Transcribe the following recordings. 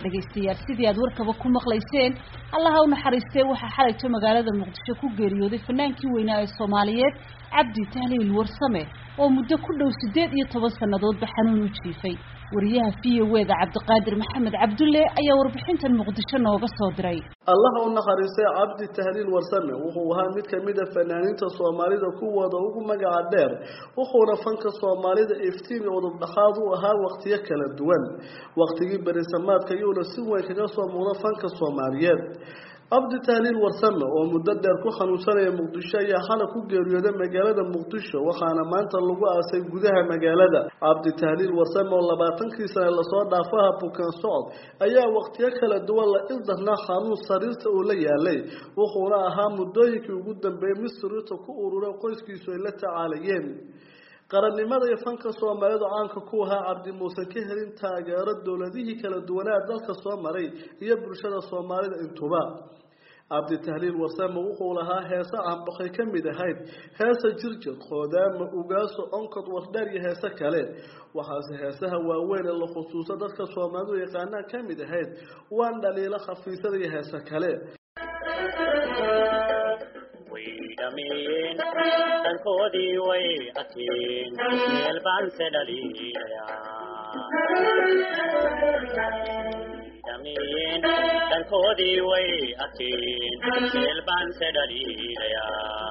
dhageystayaal sidii aad warkaba ku maqlayseen allaha u naxariistay waxa xalayto magaalada muqdisho ku geeriyooday fanaankii weynaa ee Soomaaliyeed Cabdi Tahliil Warsame oo muddo ku dhow 18 sanadoodba xanuun u jiifay wariyaha VOA Cabdiqaadir Maxamed Cabdulle ayaa warbixintan Muqdisho nooga soo diray allaha u naxariistay Cabdi Tahliil Warsame wuxuu ahaa mid kamid ah fanaaniinta Soomaalida kuwooda ugu magaca dheer wuxuuna fanka Soomaalida iftiin oo dhaxaad u ahaa waqtiyo kala duwan waqtigii barisamaadka iyo si weyn kaga soo muuqda fanka Soomaaliyeed Cabdi Tahliil Warsame oo muddo dheer ku xanuunsanaya Muqdisho ayaa xalay ku geeriyooday magaalada Muqdisho waxaana maanta lagu aasay gudaha magaalada Cabdi Tahliil Warsame oo 20 sano la soo dhaafay bukaan socod ayaa waqtiyo kala duwan la ildahnaa xanuun sariirta oo la yaalay wuxuuna ahaa muddooyinkii ugu dambeeyay Misriita ku ururay qoyskiisu ay la tacaalayeen qarannimada iyo fanka Soomaalida caanka ku ahaa Cabdi Muuse ka helin taageero dawladihii kala duwanaa dalka soo maray iyo bulshada Soomaalida intuba Cabdi Tahliil Warsame wuxuu lahaa heesa aan baxay kamid ahayd heesa jirjir qodaama ugaaso onkod wardar iyo heesa kale waxaase heesaha waaweyn ee la xusuusta dadka Soomaalidu yaqaanaan kamid ahayd waan dhaliila khafiisada iyo heesa kale دمين تنكودي ويأتين البان سدليليا دمين تنكودي ويأتين البان سدليليا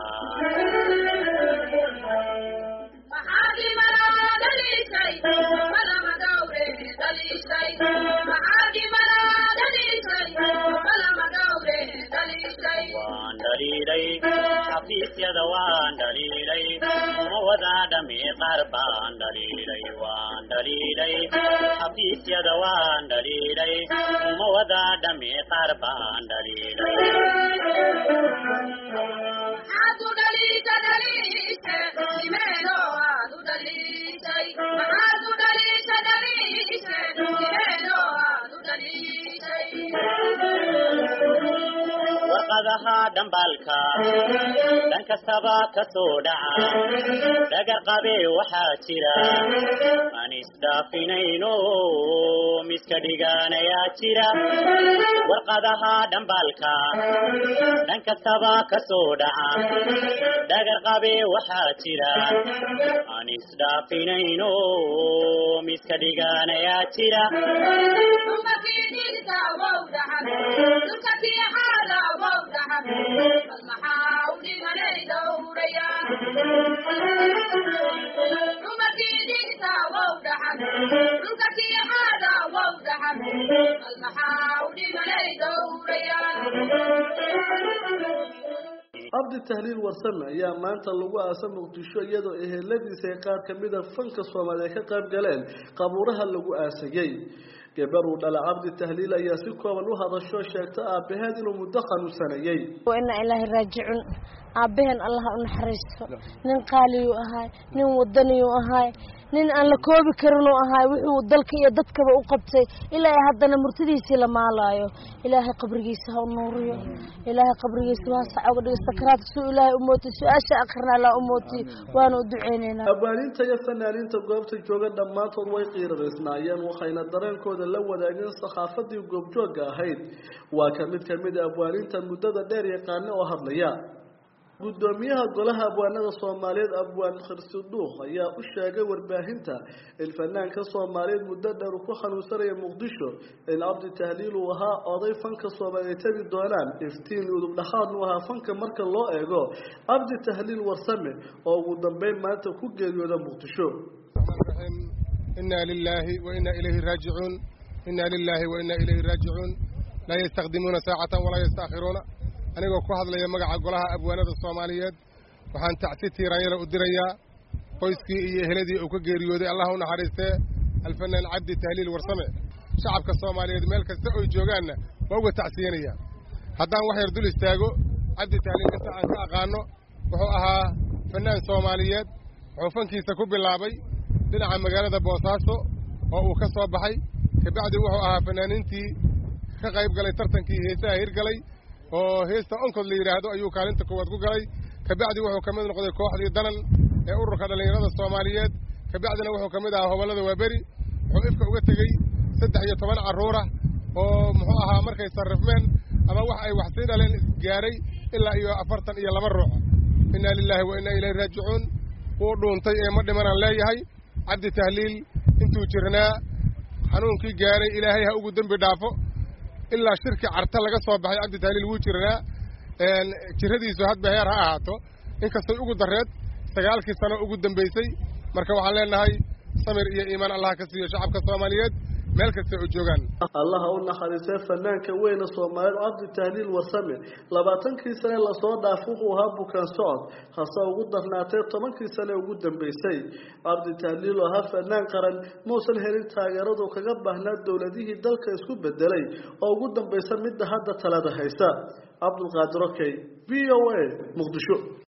محادي ملا دلي شيء ملا مدوري دلي شيء محادي ملا دلي شيء ملا مدوري دلي شيء وان دليلي حفيظ يدوان دليلي موضع دمي قربان دليلي وان دليلي حفيظ يدوان دليلي موضع دمي قربان دليلي عدو دليل دليل إيمانو عدو دليل عدو دليل دليل إيمانو عدو دليل وقدها دنبالكا دنك السبا كسودعا دقر قبي وحاترا من استافينينو مسكدقانا ياترا وقدها دنبالكا دنك السبا كسودعا دقر قبي وحاترا من استافينينو مسكدقانا ياترا ثم في دينتا ووضعا نكتي حالا ووضعا المحاول مني دوريا ثم في دينتا ووضعا نكتي حالا ووضعا المحاول مني دوريا Cabdi Tahliil Warsame ayaa maanta lagu aasay Muqdisho iyadoo eheladiisa qaar kamid ah fanka Soomaaliyeed ka qayb galeen qabuuraha lagu aasayay gabar uu dhalay Cabdi Tahliil ayaa si kooban u hadasho sheegtay aabaheed inuu muddo xanuunsanayay inna ilaahi raaji'un aabaheen Allah u naxariisto nin qaaliyo ahay nin wadaniyo ahay nin aan la koobi karin oo ahay wuxuu dalka iyo dadkaba u qabtay ilaa haddana murtidiisa la maalaayo ilaahay qabrigiisa ha nuuriyo ilaahay qabrigiisa waa saacad dhiga sakraadku ilaahay u mooti su'aasha aqrina la u mooti waana u duceyneynaa abaaninta iyo fanaaniinta goobta jooga dhamaantood way qiiradeysnaayeen waxayna dareenkooda la wadaageen saxaafadii goobjooga ahayd waa kamid abaaninta muddada dheer yaqaan oo hadlaya gudoomiyaha golaha abwaanada Soomaaliyeed abwaan Khirsiduuq ayaa u sheegay warbaahinta in fanaanka Soomaaliyeed muddo dheer ku xanuunsanaya Muqdisho in Cabdi Tahliil uu ahaa oday fanka Soomaaliyeed tabi doonaan iftiin udub dhaxaad u ahaa fanka marka loo eego Cabdi Tahliil Warsame oo ugu dambeyn maanta ku geeriyooday Muqdisho inna lillahi wa inna ilayhi raaji'un inna lillahi wa inna ilayhi raaji'un la yastaqdimuna saa'atan wa la yastakhiruna anigoo ku hadlaya magaca golaha abwaanada Soomaaliyeed waxaan tacsi tiirayada u dirayaa qoyskii iyo eheladii uu ka geeriyooday Allah u naxariistee alfanaan Cabdi Tahliil Warsame shacabka Soomaaliyeed meel kasta oo joogaanna waa uga tacsiyanaya haddaan wax yar dul istaago Cabdi Tahliil inta aan ka aqaano wuxuu ahaa fanaan Soomaaliyeed wuxuu fankiisa ku bilaabay dhinaca magaalada Boosaaso oo uu ka soo baxay kabacdi wuxuu ahaa fanaaniintii ka qayb galay tartankii heesaha hirgalay oo heesta onkod la yiraahdo ayuu kaalinta koowaad ku galay kabacdi wuxuu kamid noqday kooxdii danan ee ururka dhalinyarada Soomaaliyeed kabacdina wuxuu kamid ahaa hobalada Waaberi wuxuu ifka uga tagay 13 caruur ah oo muxuu ahaa markay sarrifmeen ama wax ay wax sii dhaleen isgaaray ilaa iyo 42 ruux inna lillahi wa inna ilayhi raaji'uun wuu dhuuntay ee ma dhimanaan leeyahay cabdi tahliil intuu jirnaa xanuunkii gaaray ilaahay ha ugu dambi dhaafo ilaa shirki carta laga soo baxay cabdi tahliil wuu jirnaa jiradiisu hadba heer ha ahaato inkastay ugu dareed 9 sano ugu dambeysay marka waxaan leenahay samir iyo iimaan Allah ka siiyo shacabka Soomaaliyeed meel kasta oo joogan Allah u naxariisay fanaanka weyn Soomaaliyeed Cabdi Tahliil Warsame 20 sano la soo dhaafay wuxuu ahaa bukaan socod hase ugu darnaatay 10 sano ugu dambeysay Cabdi Tahliil oo ahaa fanaan qaran muusan helin taageerado kaga baahnaa dawladihii dalka isku bedelay oo ugu dambeysay mid hadda talada haysa Abdul Qaadir VOA Muqdisho